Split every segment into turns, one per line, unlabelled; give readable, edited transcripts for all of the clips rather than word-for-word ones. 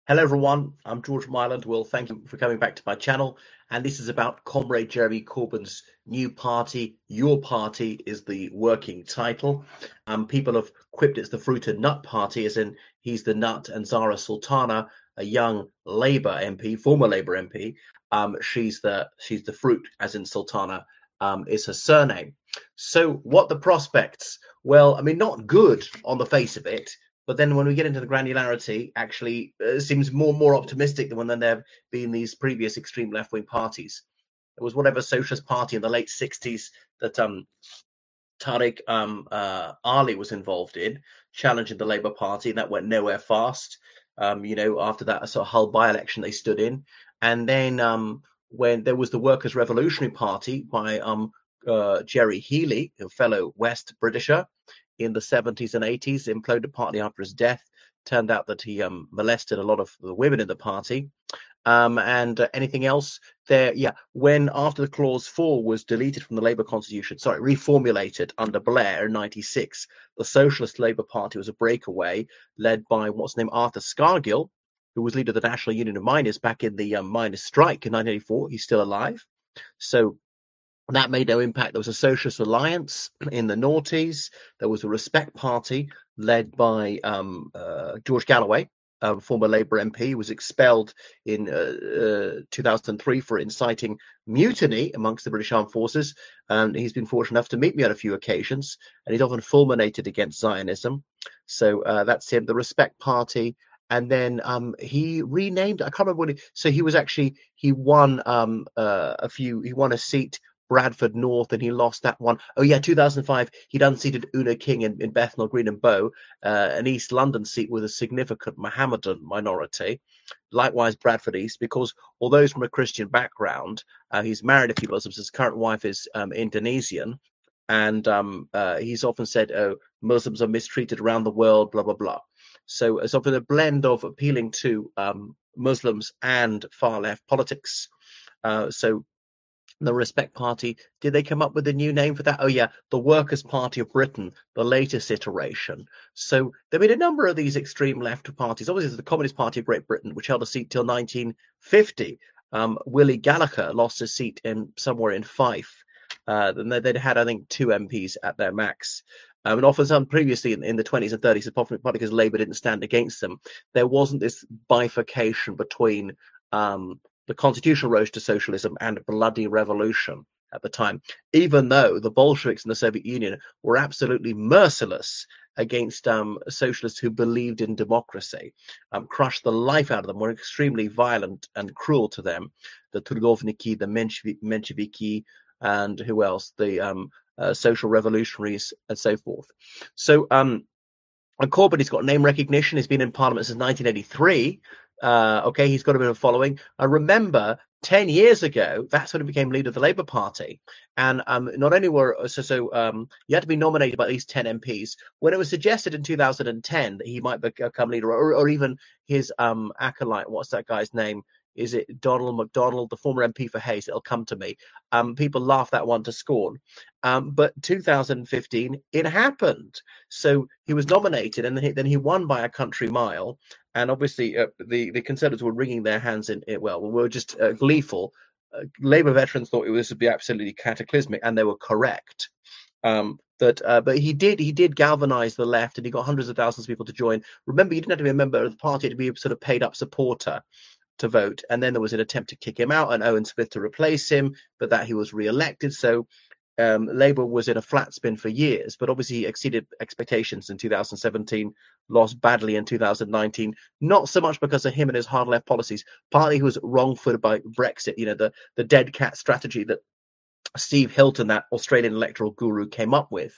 Hello everyone, I'm George Myland. Well, thank you for coming back to my channel. And this is about Comrade Jeremy Corbyn's new party. Your Party is the working title. People have quipped it's the Fruit and Nut Party, as in he's the nut and Zara Sultana, a young Labour MP, former Labour MP, she's the fruit, as in Sultana is her surname. So what the prospects? Well, I mean, not good on the face of it. But then when we get into the granularity, actually seems more optimistic than when there have been these previous extreme left-wing parties. There was whatever Socialist Party in the late 60s that Tariq Ali was involved in, challenging the Labour Party, and that went nowhere fast. After that sort of Hull by-election they stood in. And then when there was the Workers' Revolutionary Party by Jerry Healey, a fellow West Britisher, in the 70s and 80s, imploded partly after his death. Turned out that he molested a lot of the women in the party. And anything else there? Yeah, when after the Clause 4 was deleted from the Labour Constitution, reformulated under Blair in 96, the Socialist Labour Party was a breakaway led by what's his name, Arthur Scargill, who was leader of the National Union of Miners back in the miners' strike in 1984. He's still alive. So that made no impact. There was a Socialist Alliance in the noughties. There was a Respect Party led by George Galloway, former Labour MP, was expelled in 2003 for inciting mutiny amongst the British Armed Forces. And he's been fortunate enough to meet me on a few occasions, and he's often fulminated against Zionism. So that's him, the Respect Party. And then he renamed, I can't remember what he won he won a seat, Bradford North, and he lost that one. Oh yeah, 2005, he'd unseated Una King in Bethnal Green and Bow, an East London seat with a significant Mohammedan minority. Likewise, Bradford East, because although he's from a Christian background, he's married a few Muslims. His current wife is Indonesian, and he's often said, "Oh, Muslims are mistreated around the world," blah blah blah. So it's often a blend of appealing to Muslims and far left politics. So the Respect Party, did they come up with a new name for that? Oh yeah, the Workers' Party of Britain, the latest iteration. So there have been a number of these extreme left parties. Obviously, there's the Communist Party of Great Britain, which held a seat till 1950. Willie Gallagher lost his seat somewhere in Fife. Then they'd had, I think, 2 MPs at their max. And often some previously in the 20s and 30s, probably because Labour didn't stand against them, there wasn't this bifurcation between the constitutional road to socialism and bloody revolution at the time, even though the Bolsheviks in the Soviet Union were absolutely merciless against socialists who believed in democracy, crushed the life out of them, were extremely violent and cruel to them. The Trudovniki, the Mensheviki, and who else? The social revolutionaries and so forth. So and Corbyn, he's got name recognition. He's been in Parliament since 1983. Okay, he's got a bit of a following. I remember 10 years ago, that's when he became leader of the Labour Party. And not only were you had to be nominated by at least 10 MPs. When it was suggested in 2010 that he might become leader, or even his acolyte, what's that guy's name? Is it Donald MacDonald, the former MP for Hayes? It'll come to me. People laugh that one to scorn. But 2015, it happened. So he was nominated, and then he won by a country mile. And obviously, the Conservatives were wringing their hands in it. Well, we were just gleeful. Labour veterans thought this would be absolutely cataclysmic, and they were correct. But he did galvanise the left, and he got hundreds of thousands of people to join. Remember, you didn't have to be a member of the party to be a sort of paid up supporter to vote. And then there was an attempt to kick him out and Owen Smith to replace him, but that he was re-elected. So Labour was in a flat spin for years, but obviously he exceeded expectations in 2017, lost badly in 2019, not so much because of him and his hard left policies. Partly he was wrong-footed by Brexit, the dead cat strategy that Steve Hilton, that Australian electoral guru, came up with.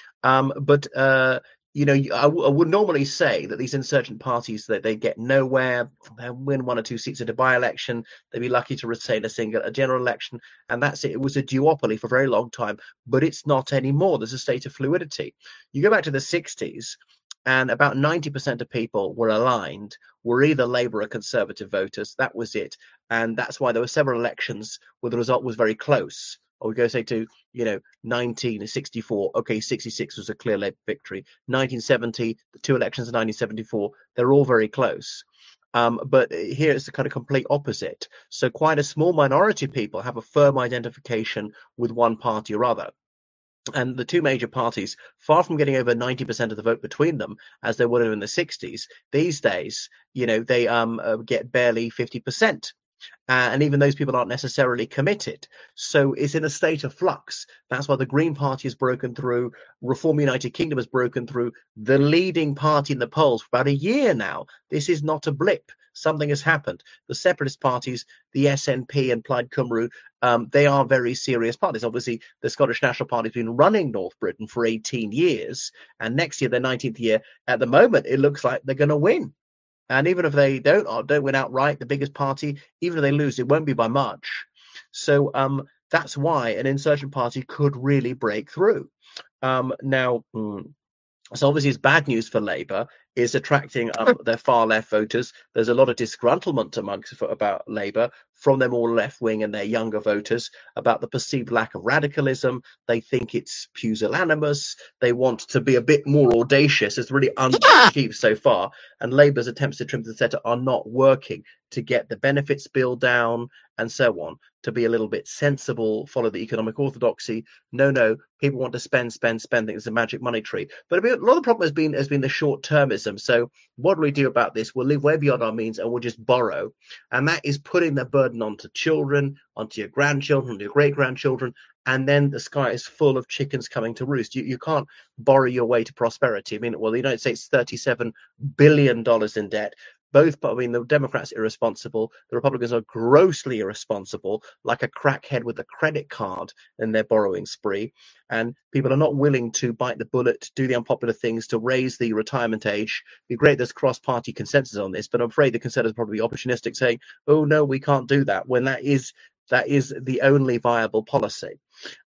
I would normally say that these insurgent parties, that they get nowhere, they win 1 or 2 seats at a by-election, they'd be lucky to retain a general election, and that's it. It was a duopoly for a very long time, but it's not anymore. There's a state of fluidity. You go back to the 60s, and about 90% of people were aligned, were either Labour or Conservative voters. That was it. And that's why there were several elections where the result was very close. Or we go say to 1964. Okay, 66 was a clear Labour victory. 1970, the 2 elections in 1974, they're all very close. But here it's the kind of complete opposite. So quite a small minority of people have a firm identification with one party or other. And the two major parties, far from getting over 90% of the vote between them, as they would have in the 60s, these days, they get barely 50%. And even those people aren't necessarily committed. So it's in a state of flux. That's why the Green Party has broken through. Reform United Kingdom has broken through. The leading party in the polls for about a year now. This is not a blip. Something has happened. The separatist parties, the SNP and Plaid Cymru, they are very serious parties. Obviously, the Scottish National Party has been running North Britain for 18 years. And next year, their 19th year, at the moment, it looks like they're going to win. And even if they don't win outright, the biggest party, even if they lose, it won't be by much. So that's why an insurgent party could really break through. Now, so obviously it's bad news for Labour. Is attracting their far left voters. There's a lot of disgruntlement about Labour from their more left wing and their younger voters about the perceived lack of radicalism. They think it's pusillanimous. They want to be a bit more audacious. It's really unachieved so far. And Labour's attempts to trim the centre are not working to get the benefits bill down and so on, to be a little bit sensible, follow the economic orthodoxy. No, people want to spend. Think it's a magic money tree. But a lot of the problem has been the short-termism. So what do we do about this? We'll live way beyond our means and we'll just borrow. And that is putting the burden onto children, onto your grandchildren, onto your great-grandchildren. And then the sky is full of chickens coming to roost. You can't borrow your way to prosperity. I mean, well, the United States, $37 billion in debt. The Democrats are irresponsible. The Republicans are grossly irresponsible, like a crackhead with a credit card in their borrowing spree. And people are not willing to bite the bullet, do the unpopular things to raise the retirement age. It'd be great there's cross-party consensus on this, but I'm afraid the Conservatives are probably opportunistic, saying, "Oh no, we can't do that," when that is the only viable policy.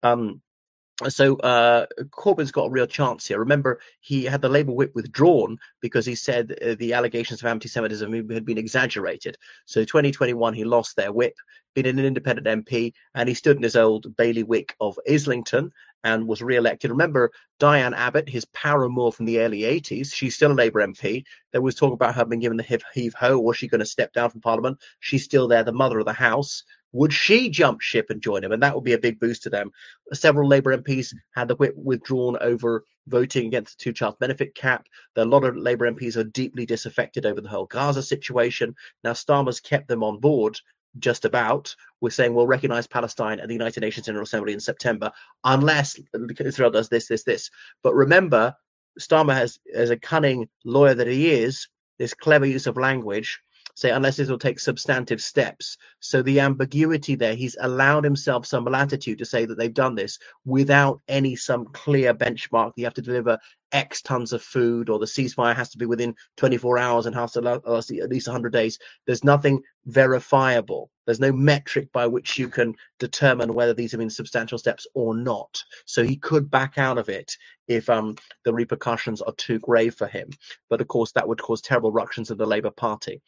So Corbyn's got a real chance here. Remember, he had the Labour whip withdrawn because he said the allegations of anti-Semitism had been exaggerated. So 2021, he lost their whip, been an independent MP, and he stood in his old bailiwick of Islington and was re-elected. Remember, Diane Abbott, his paramour from the early 80s, she's still a Labour MP. There was talk about her being given the heave-ho. Was she going to step down from Parliament? She's still there, the mother of the house. Would she jump ship and join him? And that would be a big boost to them. Several Labour MPs had the whip withdrawn over voting against the two-child benefit cap. A lot of Labour MPs are deeply disaffected over the whole Gaza situation. Now, Starmer's kept them on board just about. We're saying we'll recognise Palestine at the United Nations General Assembly in September, unless Israel does this. But remember, Starmer has, as a cunning lawyer that he is, this clever use of language, say, unless Israel takes substantive steps. So the ambiguity there, he's allowed himself some latitude to say that they've done this without some clear benchmark. You have to deliver X tons of food, or the ceasefire has to be within 24 hours and has to last at least 100 days. There's nothing verifiable. There's no metric by which you can determine whether these have been substantial steps or not. So he could back out of it if the repercussions are too grave for him. But of course, that would cause terrible ructions in the Labour Party.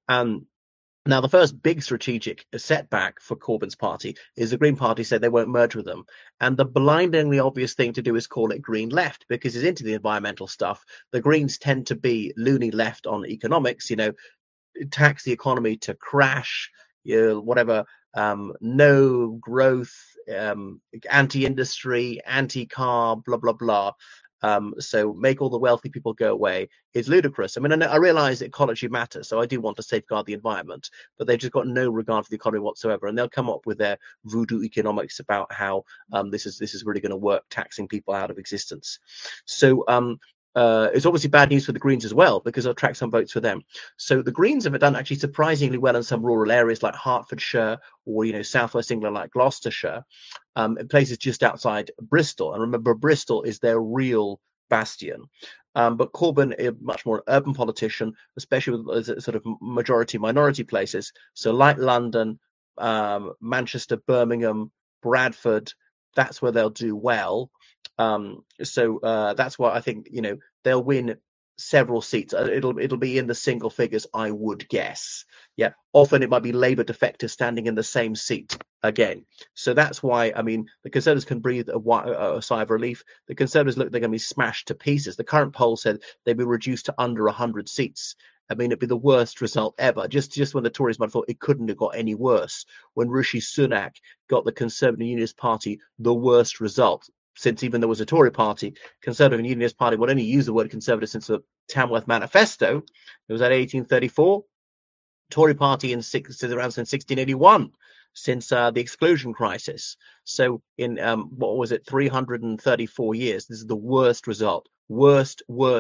Now, the first big strategic setback for Corbyn's party is the Green Party said they won't merge with them. And the blindingly obvious thing to do is call it Green Left, because he's into the environmental stuff. The Greens tend to be loony left on economics, tax the economy to crash, whatever, no growth, anti-industry, anti-car, blah, blah, blah. So make all the wealthy people go away is ludicrous. I mean, I realize ecology matters, so I do want to safeguard the environment, but they've just got no regard for the economy whatsoever, and they'll come up with their voodoo economics about how this is really going to work, taxing people out of existence. So it's obviously bad news for the Greens as well, because it'll attract some votes for them. So the Greens have done actually surprisingly well in some rural areas like Hertfordshire or southwest England like Gloucestershire, in places just outside Bristol. And remember, Bristol is their real bastion. But Corbyn is much more urban politician, especially with sort of majority minority places. So like London, Manchester, Birmingham, Bradford, that's where they'll do well. So that's why I think they'll win several seats. It'll be in the single figures, I would guess. Yeah, often it might be Labour defectors standing in the same seat again. So that's why, I mean, the Conservatives can breathe a sigh of relief. The Conservatives look they're going to be smashed to pieces. The current poll said they'd be reduced to under 100 seats I mean, it'd be the worst result ever. Just when the Tories might have thought it couldn't have got any worse. When Rishi Sunak got the Conservative Unionist Party the worst result, since even there was a Tory party, Conservative and Unionist Party would only use the word Conservative since the Tamworth Manifesto. It was at 1834. Tory party around since 1681, since the exclusion crisis. So in what was it, 334 years, this is the worst result. Worst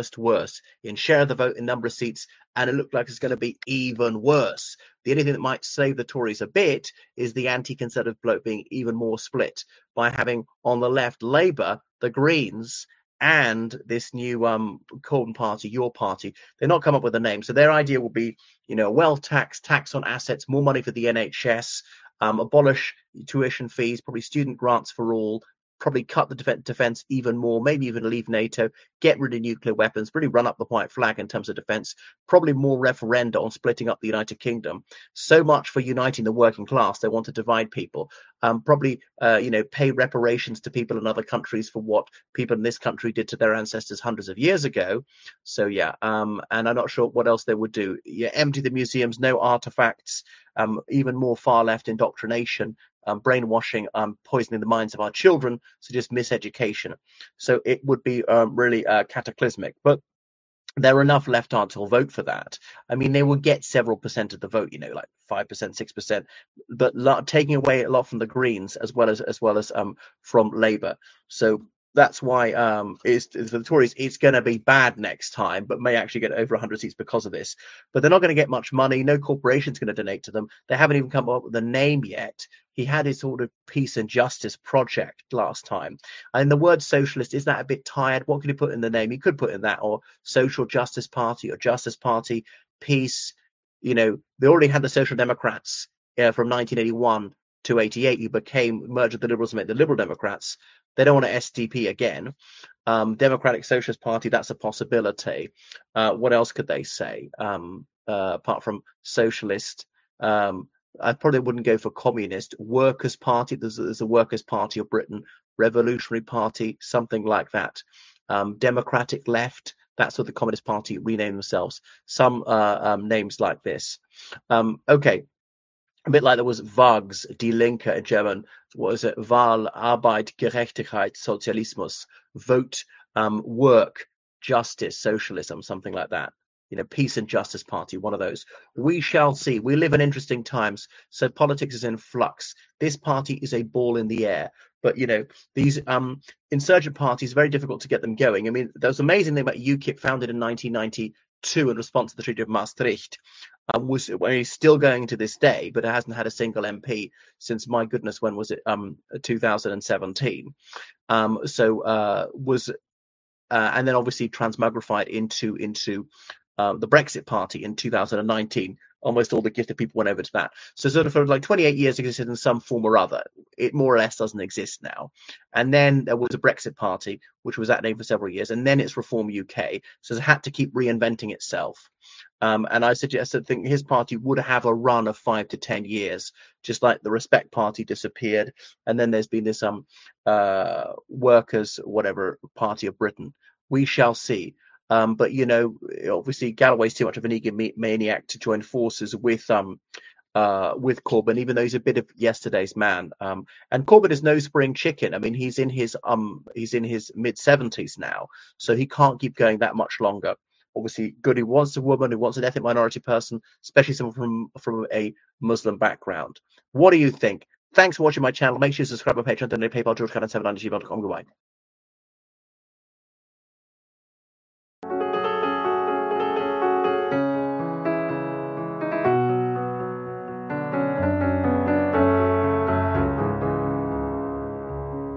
in share of the vote, in number of seats, and it looked like it's going to be even worse. The only thing that might save the Tories a bit is the anti-Conservative bloc being even more split by having on the left Labour, the Greens, and this new Corbyn party, your party. They're not come up with a name, so their idea will be, a wealth tax on assets, more money for the NHS, abolish tuition fees, probably student grants for all, probably cut the defense even more, maybe even leave NATO, get rid of nuclear weapons, really run up the white flag in terms of defense, probably more referenda on splitting up the United Kingdom. So much for uniting the working class. They want to divide people. Probably, pay reparations to people in other countries for what people in this country did to their ancestors hundreds of years ago. So, yeah, and I'm not sure what else they would do. Yeah, empty the museums, no artifacts, even more far-left indoctrination, brainwashing, poisoning the minds of our children, so just miseducation. So it would be really cataclysmic. But there are enough left-arts who'll vote for that. I mean, they will get several percent of the vote, like 5%, 6%, but taking away a lot from the Greens as well as from Labour. So that's why for the Tories, it's going to be bad next time, but may actually get over 100 seats because of this. But they're not going to get much money. No corporation's going to donate to them. They haven't even come up with a name yet. He had his sort of peace and justice project last time. And the word socialist, is that a bit tired? What could he put in the name? He could put in that, or Social Justice Party, or Justice Party, Peace. They already had the Social Democrats from 1981 to 88. You merged with the Liberals and made the Liberal Democrats. They don't want an SDP again. Democratic Socialist Party, that's a possibility. What else could they say apart from socialist? I probably wouldn't go for communist. Workers' Party, there's a Workers' Party of Britain, Revolutionary Party, something like that. Democratic Left, that's what the Communist Party renamed themselves. Some names like this. Okay. A bit like there was VAGS, Die Linke in German. What is it? Wahl, Arbeit, Gerechtigkeit, Sozialismus. Vote, work, justice, socialism, something like that. Peace and Justice Party, one of those. We shall see. We live in interesting times, so politics is in flux. This party is a ball in the air. But, these insurgent parties, very difficult to get them going. I mean, there was an amazing thing about UKIP, founded in 1992 in response to the Treaty of Maastricht. He's still going to this day, but it hasn't had a single MP since, my goodness, when was it? 2017. And then obviously transmogrified into the Brexit Party in 2019. Almost all the gifted people went over to that. So sort of for like 28 years existed in some form or other. It more or less doesn't exist now. And then there was a Brexit Party, which was that name for several years. And then it's Reform UK. So it had to keep reinventing itself. And I think his party would have a run of 5 to 10 years, just like the Respect Party disappeared. And then there's been this Workers' whatever Party of Britain. We shall see. But obviously Galloway's too much of an egomaniac to join forces with Corbyn, even though he's a bit of yesterday's man. And Corbyn is no spring chicken. I mean, he's in his mid-70s now, so he can't keep going that much longer. Obviously, good. He wants a woman, who wants an ethnic minority person, especially someone from a Muslim background. What do you think? Thanks for watching my channel. Make sure you subscribe to my Patreon, donate PayPal, GeorgeCannon7@gmail.com. Goodbye.